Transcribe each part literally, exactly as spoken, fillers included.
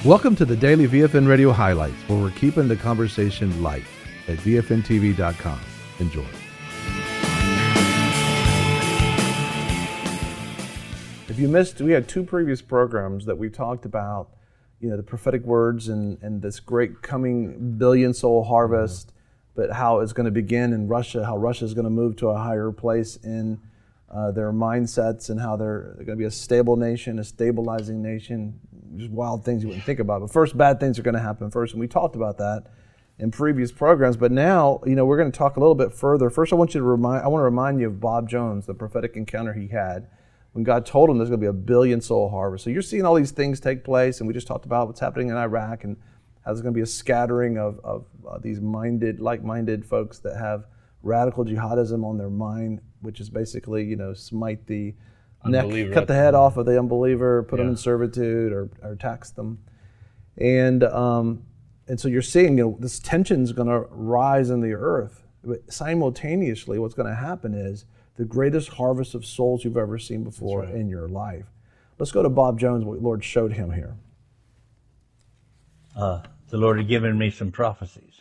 Welcome to the Daily V F N Radio Highlights, where we're keeping the conversation light at V F N T V dot com. Enjoy. If you missed, we had two previous programs that we talked about, you know, the prophetic words and, and this great coming billion soul harvest, mm-hmm. but how it's going to begin in Russia, how Russia is going to move to a higher place in uh, their mindsets, and how they're, they're going to be a stable nation, a stabilizing nation. Just wild things you wouldn't think about. But first, bad things are going to happen first, and we talked about that in previous programs. But now, you know, we're going to talk a little bit further. First, I want you to remind, I want to remind you of Bob Jones, the prophetic encounter he had when God told him there's going to be a billion soul harvest. So you're seeing all these things take place, and we just talked about what's happening in Iraq and how there's going to be a scattering of, of uh, these minded, like-minded folks that have radical jihadism on their mind, which is basically, you know, smite the neck, cut the head off of the unbeliever, put yeah. them in servitude, or, or tax them. And um, and so you're seeing, you know, this tension is going to rise in the earth. But simultaneously, what's going to happen is the greatest harvest of souls you've ever seen before right. in your life. Let's go to Bob Jones, what the Lord showed him here. Uh, the Lord had given me some prophecies,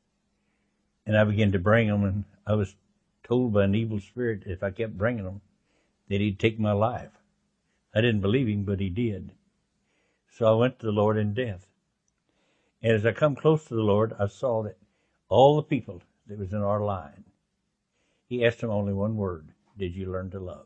and I began to bring them, and I was told by an evil spirit if I kept bringing them, that he'd take my life. I didn't believe him, but he did. So I went to the Lord in death. And as I come close to the Lord, I saw that all the people that was in our line, he asked them only one word: did you learn to love?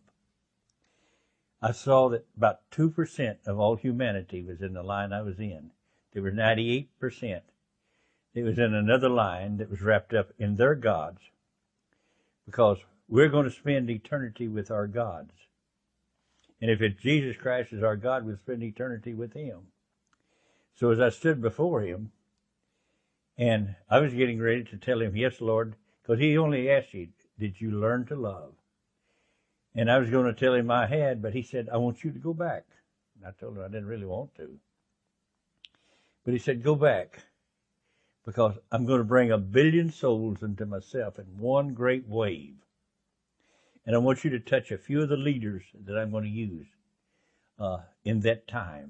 I saw that about two percent of all humanity was in the line I was in. There were ninety-eight percent that was in another line that was wrapped up in their gods, because we're going to spend eternity with our gods. And if it's Jesus Christ is our God, we'll spend eternity with him. So as I stood before him, and I was getting ready to tell him, yes, Lord, because he only asked you, did you learn to love? And I was going to tell him I had, but he said, I want you to go back. And I told him I didn't really want to. But he said, go back, because I'm going to bring a billion souls into myself in one great wave. And I want you to touch a few of the leaders that I'm going to use uh, in that time.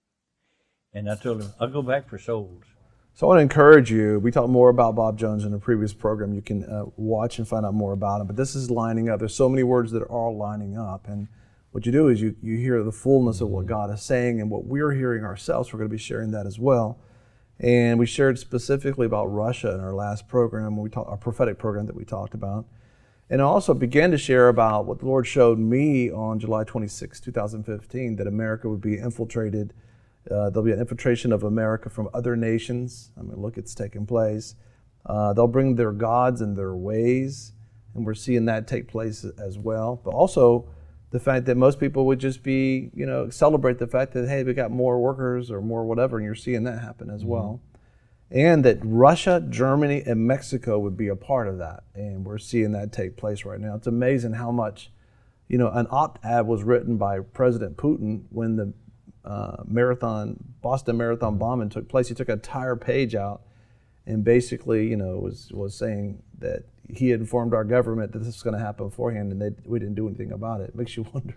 And I told him, I'll go back for souls. So I want to encourage you. We talked more about Bob Jones in a previous program. You can uh, watch and find out more about him. But this is lining up. There's so many words that are all lining up. And what you do is you, you hear the fullness of what God is saying, and what we're hearing ourselves. We're going to be sharing that as well. And we shared specifically about Russia in our last program, when we talked, our prophetic program that we talked about. And I also began to share about what the Lord showed me on July twenty-sixth, two thousand fifteen, that America would be infiltrated. Uh, there'll be an infiltration of America from other nations. I mean, look, it's taking place. Uh, they'll bring their gods and their ways, and we're seeing that take place as well. But also the fact that most people would just be, you know, celebrate the fact that, hey, we got more workers or more whatever, and you're seeing that happen as mm-hmm. well. And that Russia, Germany, and Mexico would be a part of that. And we're seeing that take place right now. It's amazing how much, you know, an op-ed was written by President Putin when the uh, marathon, Boston Marathon bombing took place. He took an entire page out and basically, you know, was, was saying that he had informed our government that this was going to happen beforehand, and they, we didn't do anything about it. It makes you wonder.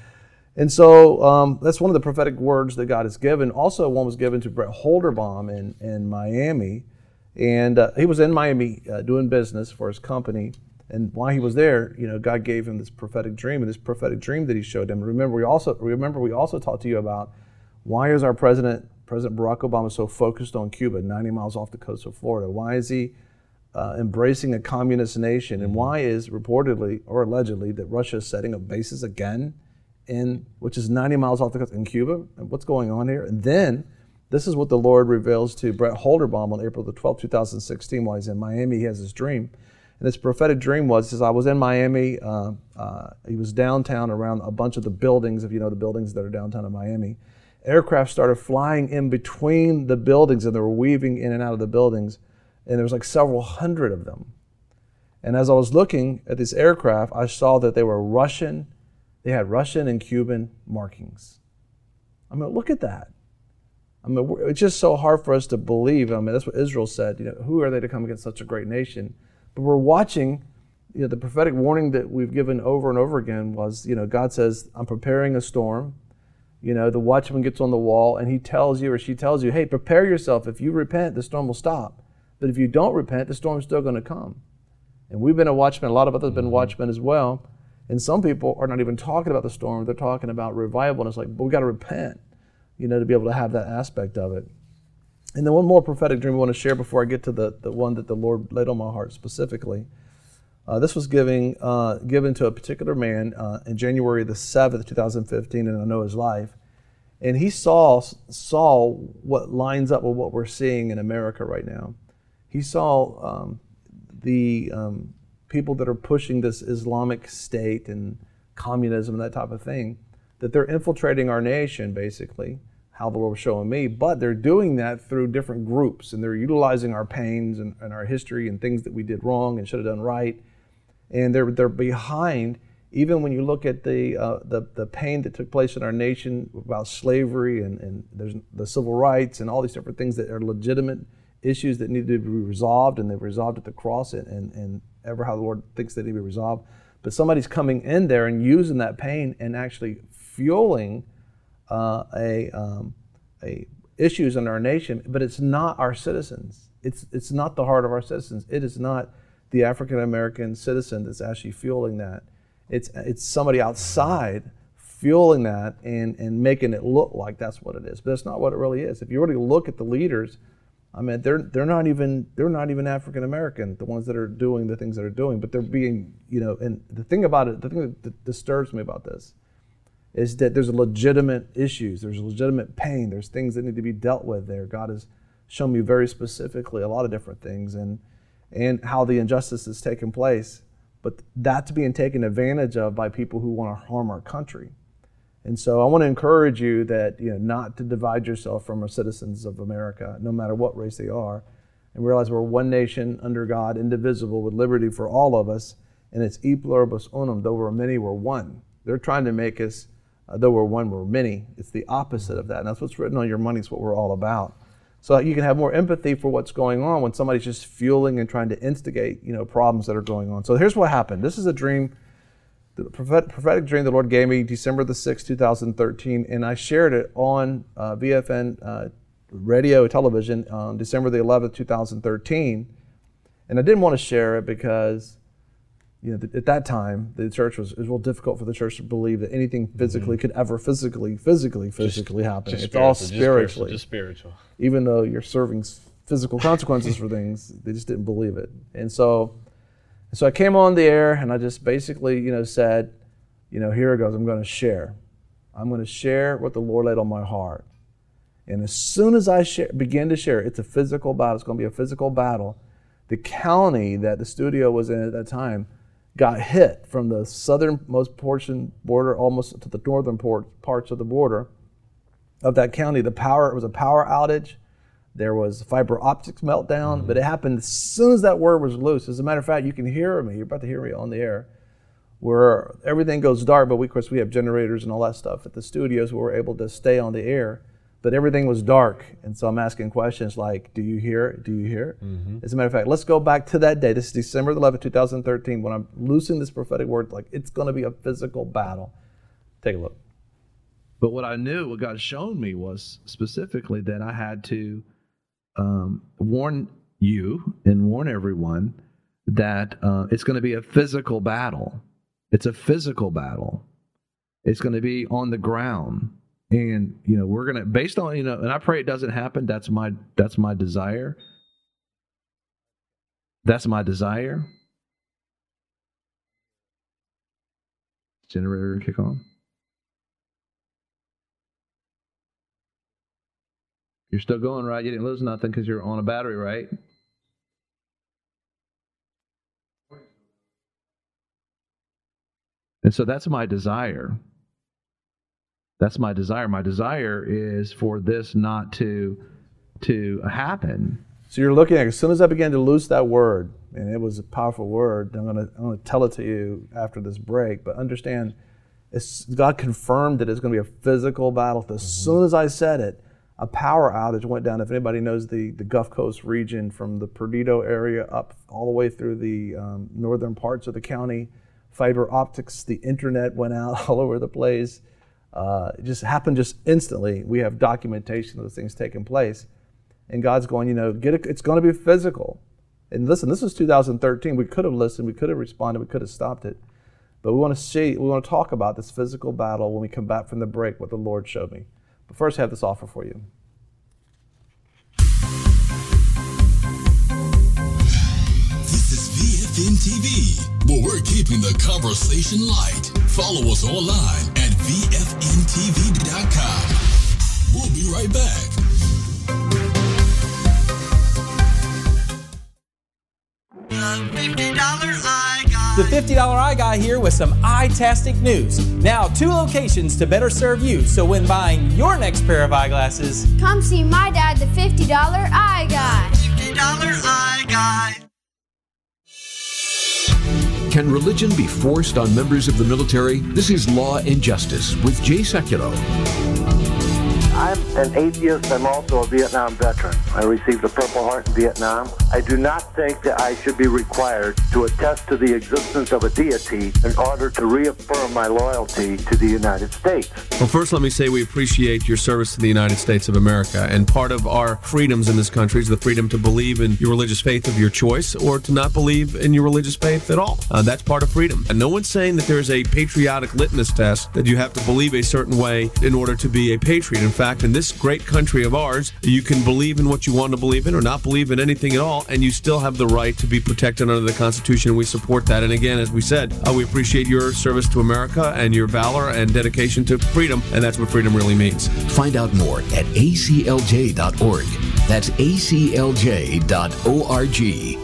And so um, that's one of the prophetic words that God has given. Also, one was given to Brett Holderbaum in, in Miami. And uh, he was in Miami uh, doing business for his company. And while he was there, you know, God gave him this prophetic dream. And this prophetic dream that he showed him. Remember, we also remember we also talked to you about why is our president, President Barack Obama, so focused on Cuba, ninety miles off the coast of Florida? Why is he uh, embracing a communist nation? And why is reportedly or allegedly that Russia is setting up bases again in, which is ninety miles off the coast in Cuba? And what's going on here? And then this is what the Lord reveals to Brett Holderbaum on April the twelfth, two thousand sixteen, while he's in Miami. He has this dream. And this prophetic dream was, he says, I was in Miami. Uh, uh, he was downtown around a bunch of the buildings, if you know the buildings that are downtown in Miami. Aircraft started flying in between the buildings, and they were weaving in and out of the buildings. And there was like several hundred of them. And as I was looking at this aircraft, I saw that they were Russian. They had Russian and Cuban markings. I mean, look at that. I mean, it's just so hard for us to believe. I mean, that's what Israel said. You know, who are they to come against such a great nation? But we're watching, you know, the prophetic warning that we've given over and over again was, you know, God says, I'm preparing a storm. You know, the watchman gets on the wall and he tells you or she tells you, hey, prepare yourself. If you repent, the storm will stop. But if you don't repent, the storm's still going to come. And we've been a watchman. A lot of others have been watchmen as well. And some people are not even talking about the storm. They're talking about revival. And it's like, but we got to repent, you know, to be able to have that aspect of it. And then one more prophetic dream I want to share before I get to the, the one that the Lord laid on my heart specifically. Uh, this was giving, uh, given to a particular man uh, in January the seventh, two thousand fifteen, and I know his life. And he saw, saw what lines up with what we're seeing in America right now. He saw um, the um, people that are pushing this Islamic State and communism and that type of thing, that they're infiltrating our nation, basically, how the Lord was showing me, but they're doing that through different groups, and they're utilizing our pains and, and our history and things that we did wrong and should have done right. And they're they're behind, even when you look at the uh, the, the pain that took place in our nation about slavery and, and there's the civil rights and all these different things that are legitimate issues that need to be resolved, and they've resolved at the cross and, and, and ever how the Lord thinks they need to be resolved. But somebody's coming in there and using that pain and actually fueling uh, a, um, a issues in our nation, but it's not our citizens. It's, it's not the heart of our citizens. It is not the African-American citizen that's actually fueling that. It's, it's somebody outside fueling that and, and making it look like that's what it is. But that's not what it really is. If you really look at the leaders, I mean, they're they're not even they're not even African American, the ones that are doing the things that are doing, but they're being, you know, and the thing about it, the thing that disturbs me about this is that there's legitimate issues, there's legitimate pain, there's things that need to be dealt with there. God has shown me very specifically a lot of different things and and how the injustice is taking place, but that's being taken advantage of by people who want to harm our country. And so I want to encourage you that, you know, not to divide yourself from our citizens of America, no matter what race they are, and realize we're one nation under God, indivisible, with liberty for all of us, and it's e pluribus unum, though we're many, we're one. They're trying to make us, uh, though we're one, we're many. It's the opposite of that, and that's what's written on your money, is what we're all about. So you can have more empathy for what's going on when somebody's just fueling and trying to instigate, you know, problems that are going on. So here's what happened. This is a dream. The prophetic, prophetic dream the Lord gave me December the sixth, two thousand thirteen, and I shared it on uh, V F N uh, radio, television on December the eleventh, two thousand thirteen. And I didn't want to share it because, you know, th- at that time, the church was, it was real difficult for the church to believe that anything physically mm-hmm. could ever physically, physically, physically just, happen. Just it's all spiritually. Just spiritual. Even though you're serving physical consequences for things, they just didn't believe it. And so... So I came on the air and I just basically, you know, said, you know, here it goes. I'm going to share. I'm going to share what the Lord laid on my heart. And as soon as I share, begin to share, it's a physical battle. It's going to be a physical battle. The county that the studio was in at that time got hit from the southernmost portion border almost to the northern port, parts of the border of that county. The power, it was a power outage. There was fiber optics meltdown, mm-hmm. but it happened as soon as that word was loose. As a matter of fact, you can hear me. You're about to hear me on the air, where everything goes dark. But we, of course, we have generators and all that stuff at the studios where we're able to stay on the air. But everything was dark, and so I'm asking questions like, "Do you hear it? Do you hear it?" Mm-hmm. As a matter of fact, let's go back to that day. This is December eleventh, two thousand thirteen, when I'm loosing this prophetic word. Like it's going to be a physical battle. Take a look. But what I knew, what God showed me, was specifically that I had to. Um, warn you and warn everyone that uh, it's going to be a physical battle. It's a physical battle. It's going to be on the ground, and you know we're going to, based on you know, and I pray it doesn't happen. That's my that's my desire. That's my desire. Generator kick on. You're still going, right? You didn't lose nothing because you're on a battery, right? And so that's my desire. That's my desire. My desire is for this not to, to happen. So you're looking at, as soon as I began to loose that word, and it was a powerful word, I'm going to I'm going to tell it to you after this break, but understand, it's, God confirmed that it's going to be a physical battle. As mm-hmm. soon as I said it, a power outage went down. If anybody knows the, the Gulf Coast region, from the Perdido area up all the way through the um, northern parts of the county, fiber optics, the internet went out all over the place. Uh, it just happened just instantly. We have documentation of those things taking place. And God's going, you know, get it, it's going to be physical. And listen, this was two thousand thirteen. We could have listened, we could have responded, we could have stopped it. But we want to see, we want to talk about this physical battle when we come back from the break, what the Lord showed me. But first, I have this offer for you. This is V F N T V, where we're keeping the conversation light. Follow us online at V F N T V dot com. We'll be right back. The fifty dollar Eye Guy here with some eye-tastic news. Now, two locations to better serve you, so when buying your next pair of eyeglasses, come see my dad, the fifty dollar Eye Guy. fifty dollar Eye Guy. Can religion be forced on members of the military? This is Law and Justice with Jay Sekulow. I'm an atheist. I'm also a Vietnam veteran. I received the Purple Heart in Vietnam. I do not think that I should be required to attest to the existence of a deity in order to reaffirm my loyalty to the United States. Well, first let me say we appreciate your service to the United States of America. And part of our freedoms in this country is the freedom to believe in your religious faith of your choice or to not believe in your religious faith at all. Uh, that's part of freedom. And no one's saying that there's a patriotic litmus test that you have to believe a certain way in order to be a patriot. In fact, in this great country of ours, you can believe in what you want to believe in or not believe in anything at all, and you still have the right to be protected under the Constitution, and we support that. And again, as we said, uh, we appreciate your service to America and your valor and dedication to freedom, and that's what freedom really means. Find out more at A C L J dot org. That's A C L J dot org.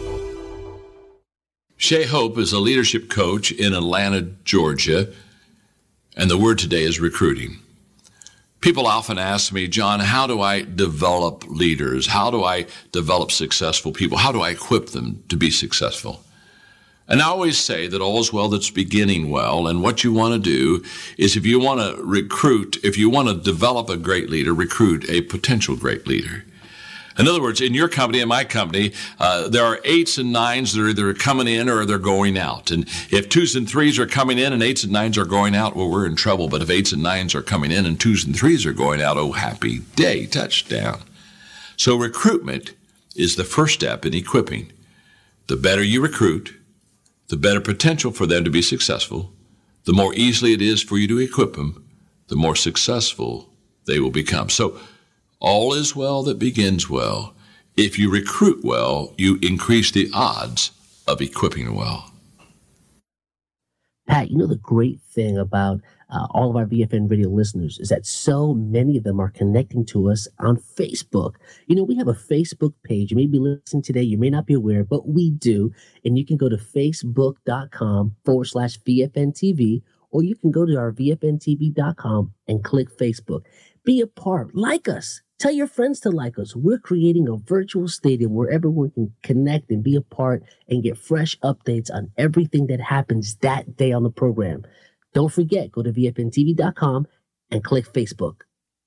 Shea Hope is a leadership coach in Atlanta, Georgia, and the word today is recruiting. People often ask me, John, how do I develop leaders? How do I develop successful people? How do I equip them to be successful? And I always say that all's well that's beginning well, and what you want to do is if you want to recruit, if you want to develop a great leader, recruit a potential great leader. In other words, in your company and my company, uh, there are eights and nines that are either coming in or they're going out. And if twos and threes are coming in and eights and nines are going out, well, we're in trouble. But if eights and nines are coming in and twos and threes are going out, oh, happy day, touchdown. So recruitment is the first step in equipping. The better you recruit, the better potential for them to be successful, the more easily it is for you to equip them, the more successful they will become. So all is well that begins well. If you recruit well, you increase the odds of equipping well. Pat, you know the great thing about uh, all of our V F N radio listeners is that so many of them are connecting to us on Facebook. You know, we have a Facebook page. You may be listening today. You may not be aware, but we do. And you can go to facebook.com forward slash VFNTV, or you can go to our V F N T V dot com and click Facebook. Be a part. Like us. Tell your friends to like us. We're creating a virtual stadium where everyone can connect and be a part and get fresh updates on everything that happens that day on the program. Don't forget, go to V F N T V dot com and click Facebook.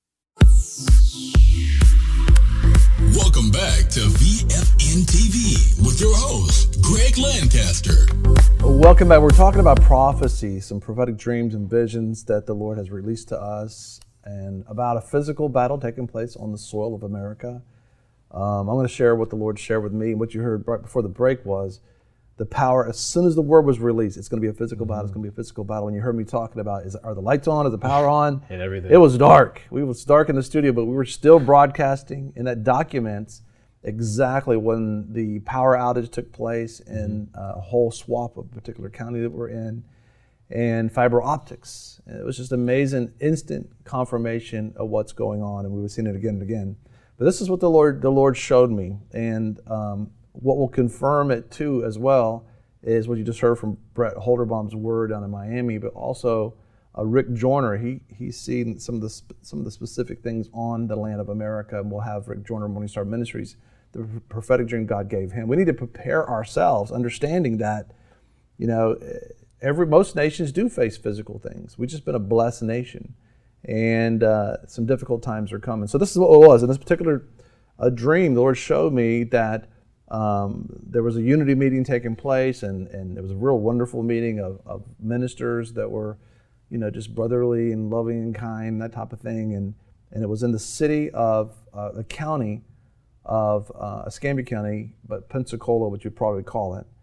Welcome back to V F N T V with your host, Greg Lancaster. Welcome back. We're talking about prophecy, some prophetic dreams and visions that the Lord has released to us, and about a physical battle taking place on the soil of America. Um, I'm going to share what the Lord shared with me. What you heard right before the break was the power, as soon as the word was released, it's going to be a physical mm-hmm. battle, it's going to be a physical battle. And you heard me talking about, is are the lights on, is the power on? And everything. It was dark. We was dark in the studio, but we were still broadcasting, and that documents exactly when the power outage took place in mm-hmm. a whole swath of a particular county that we're in, and fiber optics. It was just amazing, instant confirmation of what's going on, and we were seeing it again and again. But this is what the Lord the Lord showed me, and um, what will confirm it too as well is what you just heard from Brett Holderbaum's word down in Miami, but also uh, Rick Joyner. He he's seen some of the sp- some of the specific things on the land of America, and we'll have Rick Joyner, Morning Star Ministries, the prophetic dream God gave him. We need to prepare ourselves, understanding that, you know, every most nations do face physical things. We've just been a blessed nation, and uh, some difficult times are coming. So this is what it was. In this particular uh, dream, the Lord showed me that um, there was a unity meeting taking place, and, and it was a real wonderful meeting of, of ministers that were you know, just brotherly and loving and kind, that type of thing. And and it was in the city of uh, the county of uh, Escambia County, but Pensacola, which you'd probably call it.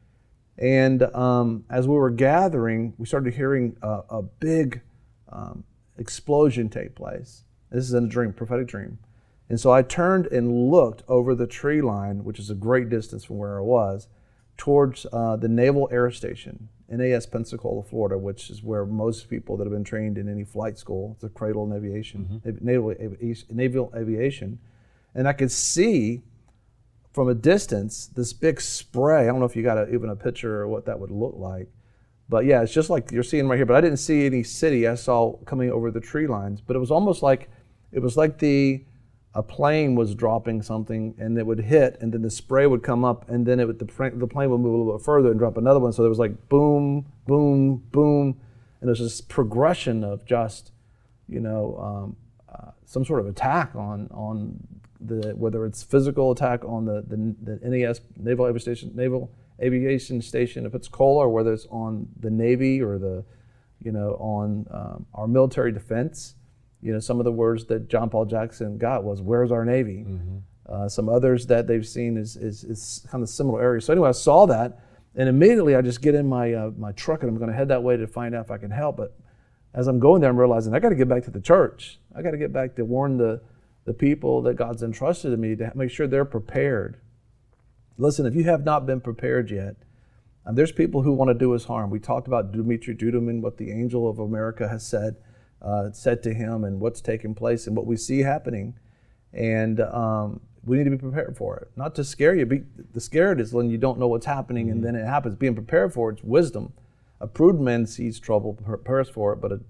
And um, as we were gathering, we started hearing a, a big um, explosion take place. This is in a dream, prophetic dream. And so I turned and looked over the tree line, which is a great distance from where I was, towards uh, the Naval Air Station, N A S Pensacola, Florida, which is where most people that have been trained in any flight school, it's a cradle in aviation, mm-hmm. naval, naval aviation. And I could see from a distance this big spray. I don't know if you got a, even a picture or what that would look like. But yeah, it's just like you're seeing right here. But I didn't see any city. I saw coming over the tree lines. But it was almost like, it was like the a plane was dropping something and it would hit and then the spray would come up and then it would, the, the plane would move a little bit further and drop another one. So there was like boom, boom, boom. And there's this progression of just, you know, um, uh, some sort of attack on, on the, whether it's physical attack on the, the, the N A S Naval Aviation Station, Naval Aviation Station of Pensacola, or whether it's on the Navy or the, you know, on um, our military defense. You know, some of the words that John Paul Jackson got was, "Where's our Navy?" Mm-hmm. Uh, some others that they've seen is, is is kind of similar areas. So anyway, I saw that, and immediately I just get in my uh, my truck and I'm going to head that way to find out if I can help. But as I'm going there, I'm realizing I got to get back to the church. I got to get back to warn the the people that God's entrusted to me to make sure they're prepared. Listen, if you have not been prepared yet, um, there's people who want to do us harm. We talked about Dmitry Duduman, what the angel of America has said. Uh, said to him and what's taking place and what we see happening. And um, we need to be prepared for it. Not to scare you. Be, the scared is when you don't know what's happening mm-hmm. and then it happens. Being prepared for it's wisdom. A prudent man sees trouble, prepares for it, but a,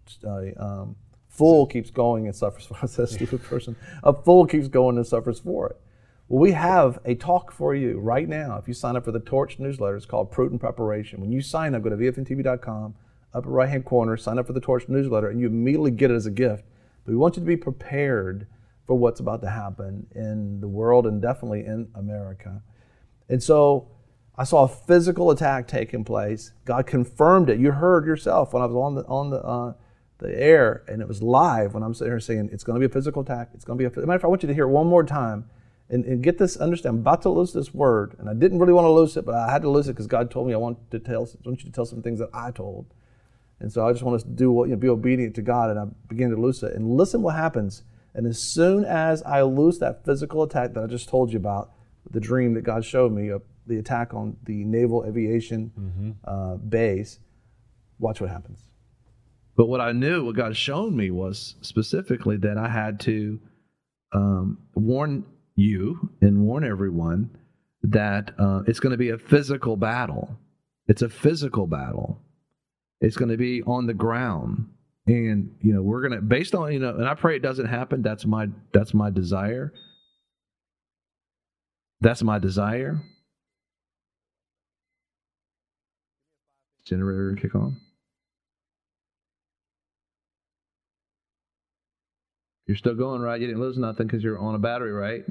a um, fool keeps going and suffers for it. That's a stupid person. A fool keeps going and suffers for it. Well, we have a talk for you right now. If you sign up for the Torch newsletter, it's called Prudent Preparation. When you sign up, go to V F N T V dot com. Upper right-hand corner, sign up for the Torch newsletter, and you immediately get it as a gift. But we want you to be prepared for what's about to happen in the world and definitely in America. And so I saw a physical attack taking place. God confirmed it. You heard yourself when I was on the on the uh, the air, and it was live when I'm sitting here saying it's going to be a physical attack. It's going to be a. As a matter of fact, I want you to hear it one more time and, and get this. Understand, I'm about to lose this word, and I didn't really want to lose it, but I had to lose it because God told me I want to tell. I want you to tell some things that I told. And so I just want us to do what, you know, be obedient to God, and I begin to loose it. And listen what happens. And as soon as I loose that physical attack that I just told you about, the dream that God showed me of the attack on the Naval Aviation mm-hmm. uh, base, watch what happens. But what I knew, what God showed me was specifically that I had to um, warn you and warn everyone that uh, it's going to be a physical battle. It's a physical battle. It's going to be on the ground, and you know we're going to, based on you know, and I pray it doesn't happen. That's my that's my desire. That's my desire. Generator kick on. You're still going, right? You didn't lose nothing because you're on a battery, right?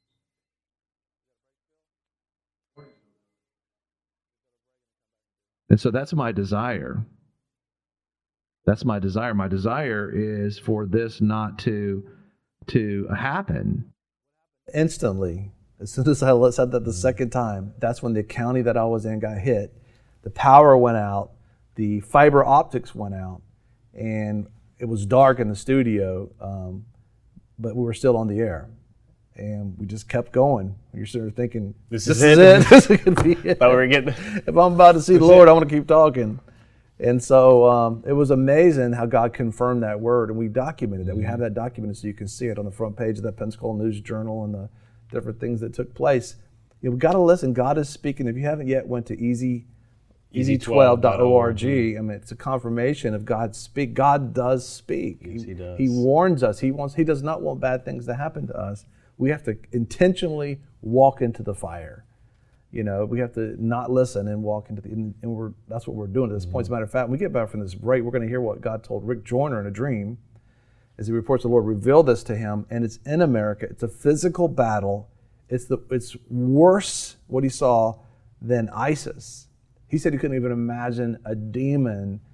And so that's my desire. That's my desire. My desire is for this not to to happen. Instantly, as soon as I said that the second time, that's when the county that I was in got hit. The power went out, the fiber optics went out, and it was dark in the studio, um, but we were still on the air. And we just kept going. You're sort of thinking, this, this is, is it. This could be it. But we're getting, if I'm about to see the Lord, I want to keep talking. And so um, it was amazing how God confirmed that word, and we documented that. We have that documented so you can see it on the front page of the Pensacola News Journal and the different things that took place. You know, we've got to listen. God is speaking. If you haven't yet went to easy, easy twelve dot org, I mean, it's a confirmation of God's speak. God does speak. Yes, he, he does. He warns us. He wants. He does not want bad things to happen to us. We have to intentionally walk into the fire. You know, we have to not listen and walk into the, and we're, that's what we're doing at this mm-hmm. point. As a matter of fact, when we get back from this break, we're going to hear what God told Rick Joyner in a dream as he reports the Lord revealed this to him, and it's in America. It's a physical battle. It's the it's worse what he saw than ISIS. He said he couldn't even imagine a demon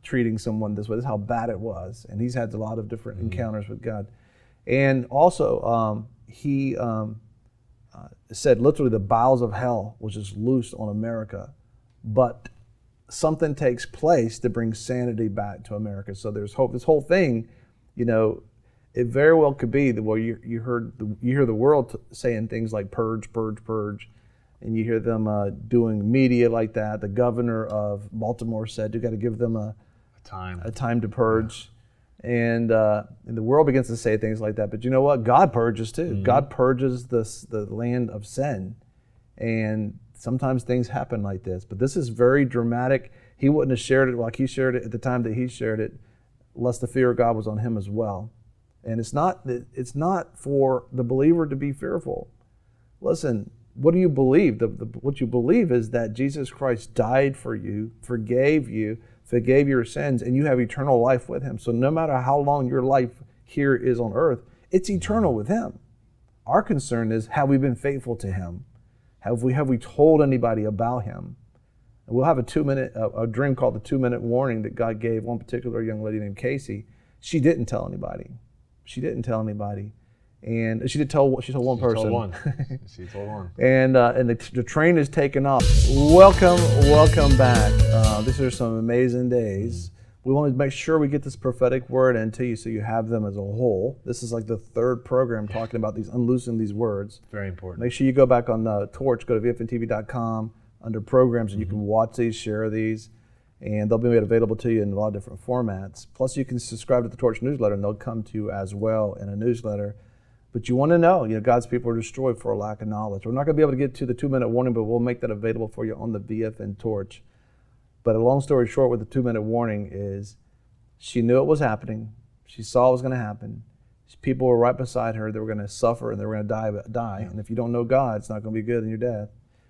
treating someone this way. This is how bad it was. And he's had a lot of different Mm-hmm. encounters with God. And also, um, he um, uh, said literally the bowels of hell was just loosed on America. But something takes place to bring sanity back to America. So there's hope. This whole thing, you know, it very well could be that well, you you heard the, you hear the world t- saying things like purge, purge, purge, and you hear them uh, doing media like that. The governor of Baltimore said you got to give them a, a time a time to purge, yeah. and uh, and the world begins to say things like that. But you know what? God purges too. Mm-hmm. God purges the the land of sin, and sometimes things happen like this. But this is very dramatic. He wouldn't have shared it like he shared it at the time that he shared it, lest the fear of God was on him as well. And it's not it's not for the believer to be fearful. Listen, what do you believe? The, the, what you believe is that Jesus Christ died for you, forgave you, forgave your sins, and you have eternal life with him. So no matter how long your life here is on earth, it's eternal with him. Our concern is, have we been faithful to him? Have we have we told anybody about him? And we'll have a two-minute a, a dream called the two-minute warning that God gave one particular young lady named Casey. She didn't tell anybody. She didn't tell anybody, and she did tell. She told one she person. Told one. She told one. And uh, and the, the train is taken off. Welcome, welcome back. Uh, these are some amazing days. We want to make sure we get this prophetic word into you, so you have them as a whole. This is like the third program talking about these, unloosing these words. Very important. Make sure you go back on uh, Torch. Go to V F N T V dot com under programs, and you Mm-hmm. can watch these, share these. And they'll be made available to you in a lot of different formats. Plus, you can subscribe to the Torch newsletter, and they'll come to you as well in a newsletter. But you want to know, you know, God's people are destroyed for a lack of knowledge. We're not going to be able to get to the two-minute warning, but we'll make that available for you on the V F N Torch. But a long story short with the two-minute warning is she knew it was happening. She saw it was going to happen. People were right beside her. They were going to suffer, and they were going to die. die. Yeah. And if you don't know God, it's not going to be good in your death.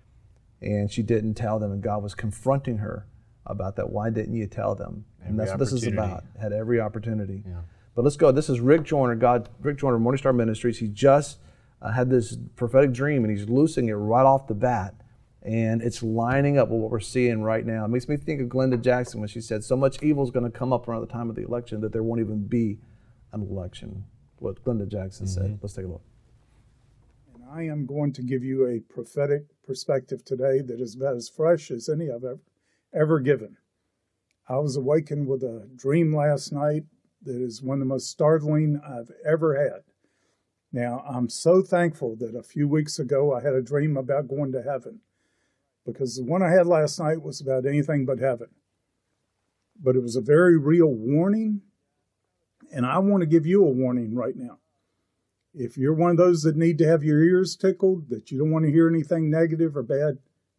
And she didn't tell them, and God was confronting her about that. Why didn't you tell them? Every and that's what this is about. Had every opportunity. Yeah. But let's go. This is Rick Joyner, God, Rick Joyner, Morning Star Ministries. He just uh, had this prophetic dream, and he's loosing it right off the bat. And it's lining up with what we're seeing right now. It makes me think of Glenda Jackson when she said, so much evil is going to come up around the time of the election that there won't even be an election. What Glenda Jackson mm-hmm. said. Let's take a look. And I am going to give you a prophetic perspective today that is about as fresh as any I've ever ever given. I was awakened with a dream last night that is one of the most startling I've ever had. Now, I'm so thankful that a few weeks ago I had a dream about going to heaven, because the one I had last night was about anything but heaven. But it was a very real warning, and I want to give you a warning right now. If you're one of those that need to have your ears tickled, that you don't want to hear anything negative or bad,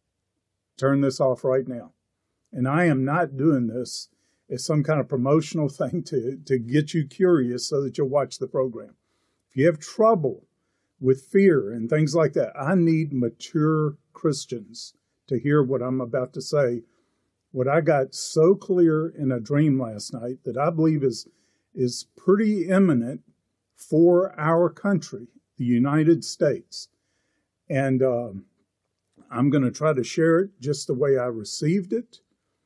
turn this off right now. And I am not doing this as some kind of promotional thing to, to get you curious so that you'll watch the program. If you have trouble with fear and things like that, I need mature Christians to hear what I'm about to say. What I got so clear in a dream last night that I believe is, is pretty imminent for our country, the United States. And um, I'm going to try to share it just the way I received it.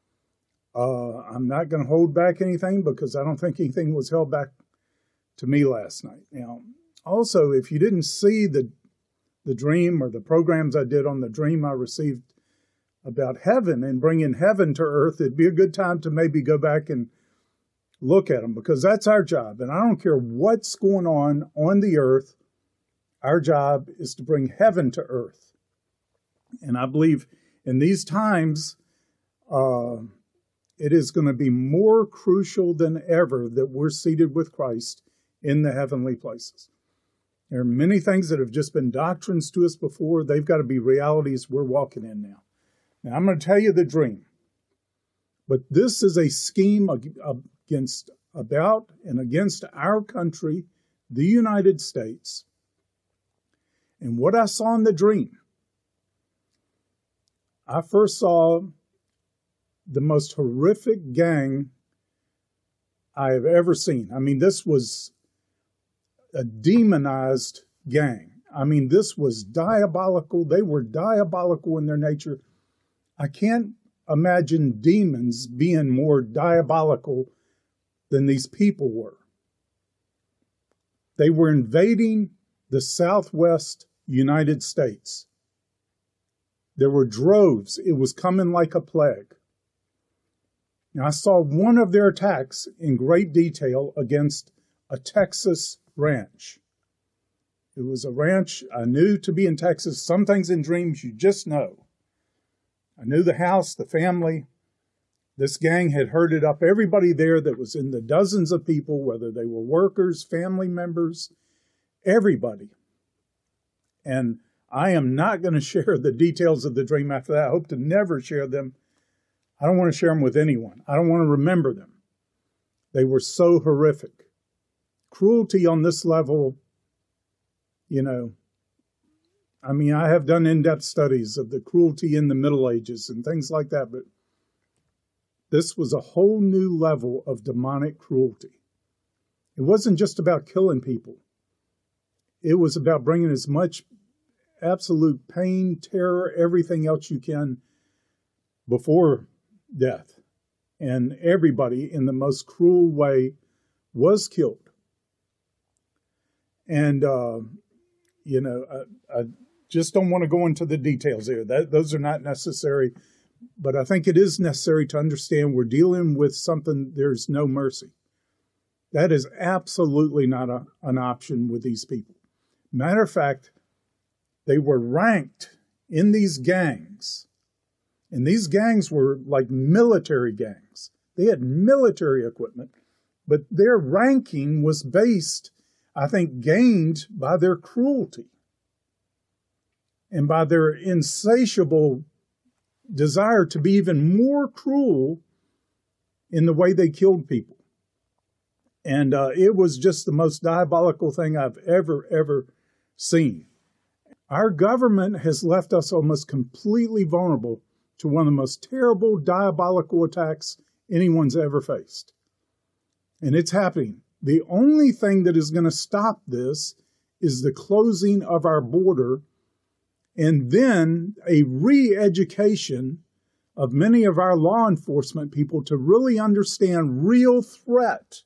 Uh, I'm not going to hold back anything because I don't think anything was held back to me last night. Now, also, if you didn't see the the dream or the programs I did on the dream I received about heaven and bringing heaven to earth, it'd be a good time to maybe go back and look at them, because that's our job. And I don't care what's going on on the earth. Our job is to bring heaven to earth. And I believe in these times, uh, it is going to be more crucial than ever that we're seated with Christ in the heavenly places. There are many things that have just been doctrines to us before. They've got to be realities we're walking in now. Now, I'm going to tell you the dream. But this is a scheme against, about and against our country, the United States. And what I saw in the dream, I first saw the most horrific gang I have ever seen. I mean, this was a demonized gang. I mean, this was diabolical. They were diabolical in their nature. I can't imagine demons being more diabolical than these people were. They were invading the Southwest United States. There were droves. It was coming like a plague. Now, I saw one of their attacks in great detail against a Texas ranch. It was a ranch I knew to be in Texas. Some things in dreams you just know. I knew the house, the family. This gang had herded up everybody there that was in the dozens of people, whether they were workers, family members, everybody. And I am not going to share the details of the dream after that. I hope to never share them. I don't want to share them with anyone. I don't want to remember them. They were so horrific. Cruelty on this level, you know, I mean, I have done in-depth studies of the cruelty in the Middle Ages and things like that, but this was a whole new level of demonic cruelty. It wasn't just about killing people. It was about bringing as much absolute pain, terror, everything else you can before death. And everybody in the most cruel way was killed. And, uh, you know, I, I just don't want to go into the details here. That, those are not necessary. But I think it is necessary to understand we're dealing with something there's no mercy. That is absolutely not a, an option with these people. Matter of fact, they were ranked in these gangs. And these gangs were like military gangs. They had military equipment, but their ranking was based, I think, gained by their cruelty and by their insatiable desire to be even more cruel in the way they killed people. And uh, it was just the most diabolical thing I've ever, ever seen. Our government has left us almost completely vulnerable to one of the most terrible, diabolical attacks anyone's ever faced. And it's happening. The only thing that is going to stop this is the closing of our border and then a re-education of many of our law enforcement people to really understand real threat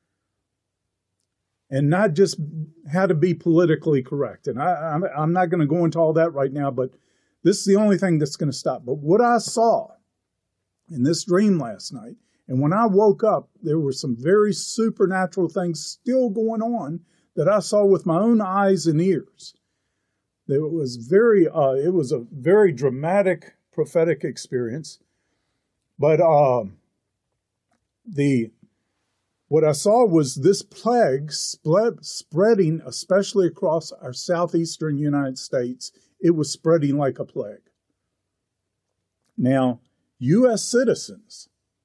and not just how to be politically correct. And I, I'm, I'm not going to go into all that right now, but this is the only thing that's going to stop. But what I saw in this dream last night, and when I woke up, there were some very supernatural things still going on that I saw with my own eyes and ears. It was very, uh, it was a very dramatic prophetic experience. But uh, the what I saw was this plague spread, spreading, especially across our southeastern United States. It was spreading like a plague. Now, U S citizens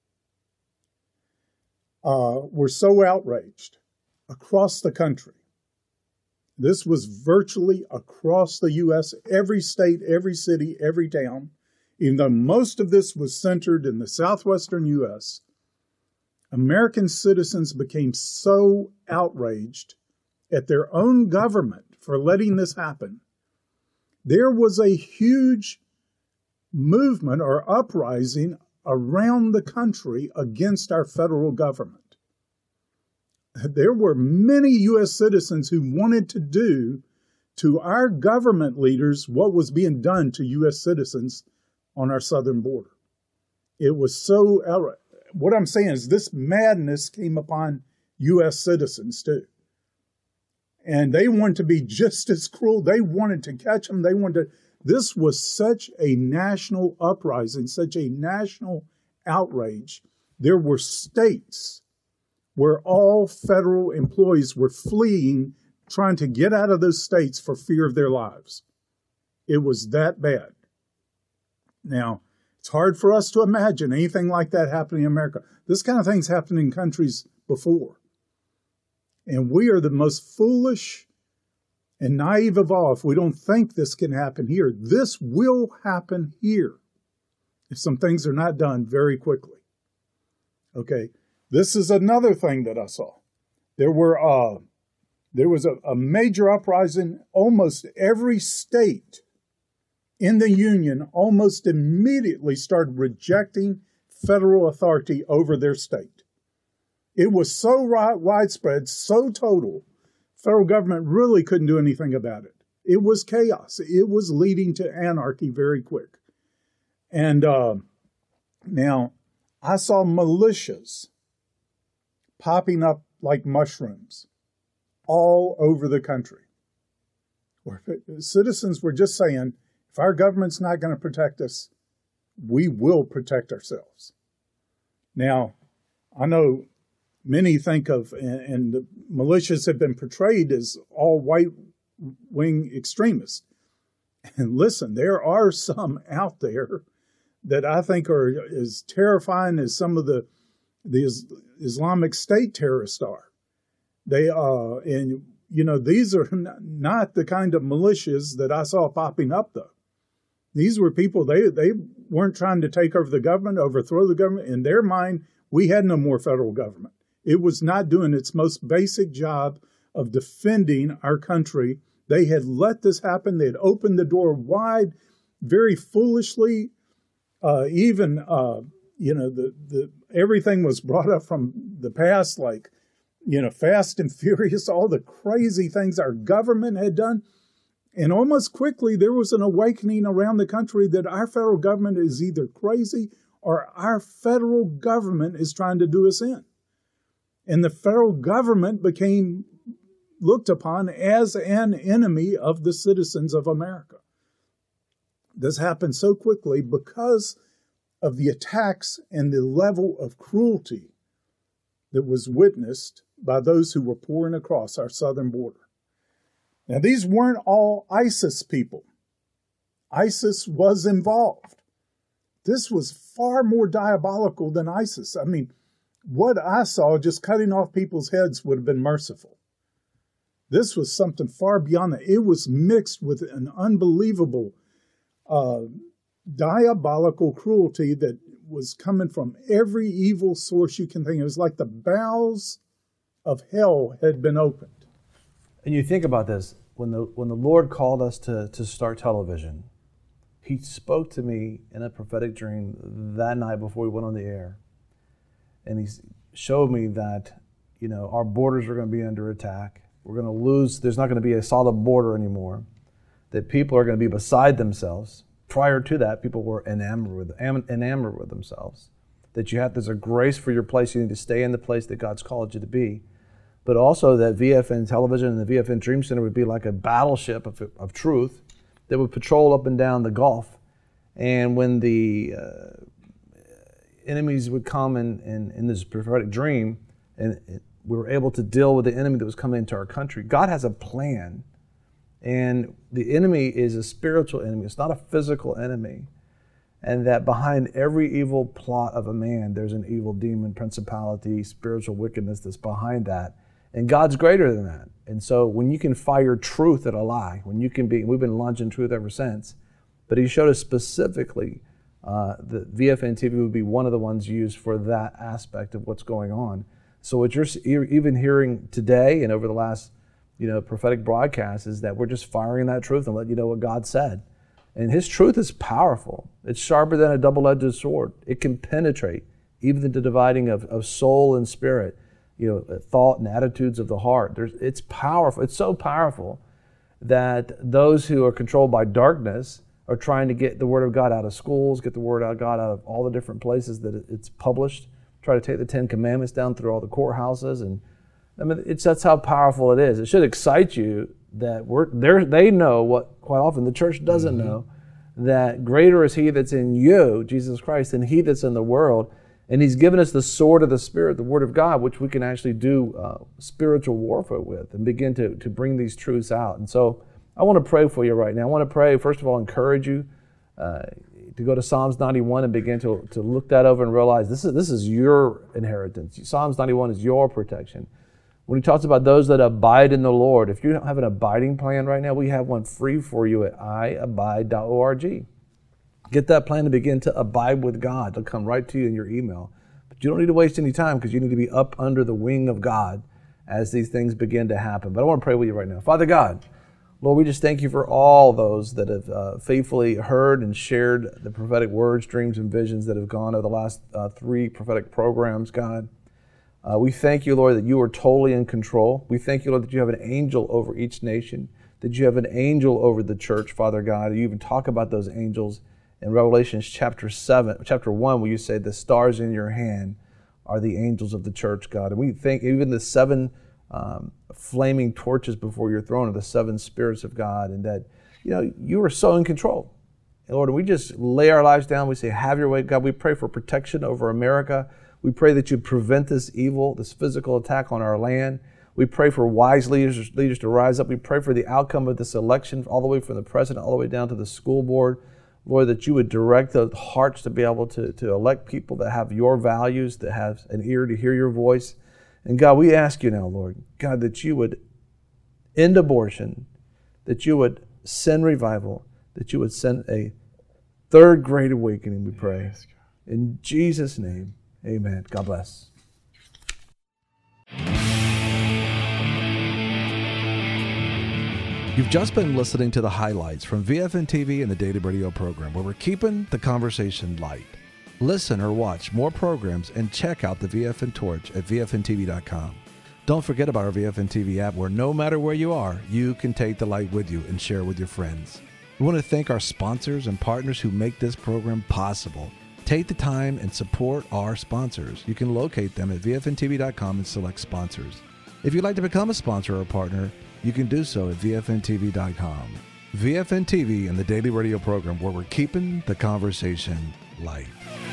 uh, were so outraged across the country. This was virtually across the U S, every state, every city, every town. Even though most of this was centered in the southwestern U S, American citizens became so outraged at their own government for letting this happen. There was a huge movement or uprising around the country against our federal government. There were many U S citizens who wanted to do to our government leaders what was being done to U S citizens on our southern border. It was so outright. What I'm saying is this madness came upon U S citizens too. And they wanted to be just as cruel. They wanted to catch them. They wanted to. This was such a national uprising, such a national outrage. There were states where all federal employees were fleeing, trying to get out of those states for fear of their lives. It was that bad. Now, it's hard for us to imagine anything like that happening in America. This kind of thing's happened in countries before. And we are the most foolish and naive of all if we don't think this can happen here. This will happen here if some things are not done very quickly. Okay. This is another thing that I saw. There were uh, there was a, a major uprising. Almost every state in the Union almost immediately started rejecting federal authority over their state. It was so widespread, so total, federal government really couldn't do anything about it. It was chaos. It was leading to anarchy very quick. And uh, now, I saw militias popping up like mushrooms all over the country. Where citizens were just saying, if our government's not going to protect us, we will protect ourselves. Now, I know many think of, and, and the militias have been portrayed as all white-wing extremists. And listen, there are some out there that I think are as terrifying as some of the the Islamic State terrorists are. They uh, and you know these are not the kind of militias that I saw popping up though. These were people, they they weren't trying to take over the government, overthrow the government. In their mind, we had no more federal government. It was not doing its most basic job of defending our country. They had let this happen. They had opened the door wide, very foolishly. Uh, even, uh, you know, the, the everything was brought up from the past, like, you know, Fast and Furious, all the crazy things our government had done. And almost quickly, there was an awakening around the country that our federal government is either crazy or our federal government is trying to do us in. And the federal government became looked upon as an enemy of the citizens of America. This happened so quickly because of the attacks and the level of cruelty that was witnessed by those who were pouring across our southern border. Now, these weren't all ISIS people. ISIS was involved. This was far more diabolical than ISIS. I mean, what I saw, just cutting off people's heads, would have been merciful. This was something far beyond that. It was mixed with an unbelievable uh, diabolical cruelty that was coming from every evil source you can think of. It was like the bowels of hell had been opened. And you think about this, when the when the Lord called us to, to start television, He spoke to me in a prophetic dream that night before we went on the air. And He showed me that, you know, our borders are going to be under attack. We're going to lose, there's not going to be a solid border anymore. That people are going to be beside themselves. Prior to that, people were enamored with, enamored with themselves. That you have, there's a grace for your place. You need to stay in the place that God's called you to be. But also that V F N Television and the V F N Dream Center would be like a battleship of, of truth that would patrol up and down the Gulf. And when the uh, enemies would come in, in, in this prophetic dream, and it, we were able to deal with the enemy that was coming into our country. God has a plan. And the enemy is a spiritual enemy. It's not a physical enemy. And that behind every evil plot of a man, there's an evil demon, principality, spiritual wickedness that's behind that. And God's greater than that. And so when you can fire truth at a lie, when you can be, we've been launching truth ever since, but He showed us specifically uh, that V F N T V would be one of the ones used for that aspect of what's going on. So what you're even hearing today and over the last, you know, prophetic broadcasts is that we're just firing that truth and letting you know what God said. And His truth is powerful. It's sharper than a double-edged sword. It can penetrate even the dividing of, of soul and spirit, you know, thought and attitudes of the heart. There's, it's powerful. It's so powerful that those who are controlled by darkness are trying to get the Word of God out of schools, get the Word of God out of all the different places that it's published, try to take the Ten Commandments down through all the courthouses. And I mean, it's, that's how powerful it is. It should excite you that we're there. They know what quite often the church doesn't mm-hmm. know, that greater is He that's in you, Jesus Christ, than he that's in the world. And He's given us the sword of the Spirit, the Word of God, which we can actually do uh, spiritual warfare with and begin to, to bring these truths out. And so I want to pray for you right now. I want to pray, first of all, encourage you uh, to go to Psalms ninety-one and begin to, to look that over and realize this is, this is your inheritance. Psalms ninety-one is your protection. When He talks about those that abide in the Lord, if you don't have an abiding plan right now, we have one free for you at i abide dot org. Get that plan to begin to abide with God. It'll come right to you in your email. But you don't need to waste any time because you need to be up under the wing of God as these things begin to happen. But I want to pray with you right now. Father God, Lord, we just thank you for all those that have uh, faithfully heard and shared the prophetic words, dreams, and visions that have gone over the last uh, three prophetic programs, God. Uh, we thank you, Lord, that you are totally in control. We thank you, Lord, that you have an angel over each nation, that you have an angel over the church, Father God. You even talk about those angels in Revelation chapter seven, chapter one, where you say the stars in your hand are the angels of the church, God. And we think even the seven um, flaming torches before your throne are the seven spirits of God, and that, you know, you are so in control. And Lord, we just lay our lives down. We say, have your way, God. We pray for protection over America. We pray that you prevent this evil, this physical attack on our land. We pray for wise leaders, leaders to rise up. We pray for the outcome of this election, all the way from the president, all the way down to the school board. Lord, that you would direct the hearts to be able to, to elect people that have your values, that have an ear to hear your voice. And God, we ask you now, Lord, God, that you would end abortion, that you would send revival, that you would send a third great awakening, we pray. In Jesus' name, amen. God bless. You've just been listening to the highlights from V F N T V and the Daily Radio program, where we're keeping the conversation light. Listen or watch more programs and check out the V F N Torch at V F N T V dot com. Don't forget about our V F N T V app, where no matter where you are, you can take the light with you and share with your friends. We want to thank our sponsors and partners who make this program possible. Take the time and support our sponsors. You can locate them at V F N T V dot com and select sponsors. If you'd like to become a sponsor or a partner, you can do so at V F N T V dot com. V F N T V and the Daily Radio program, where we're keeping the conversation light.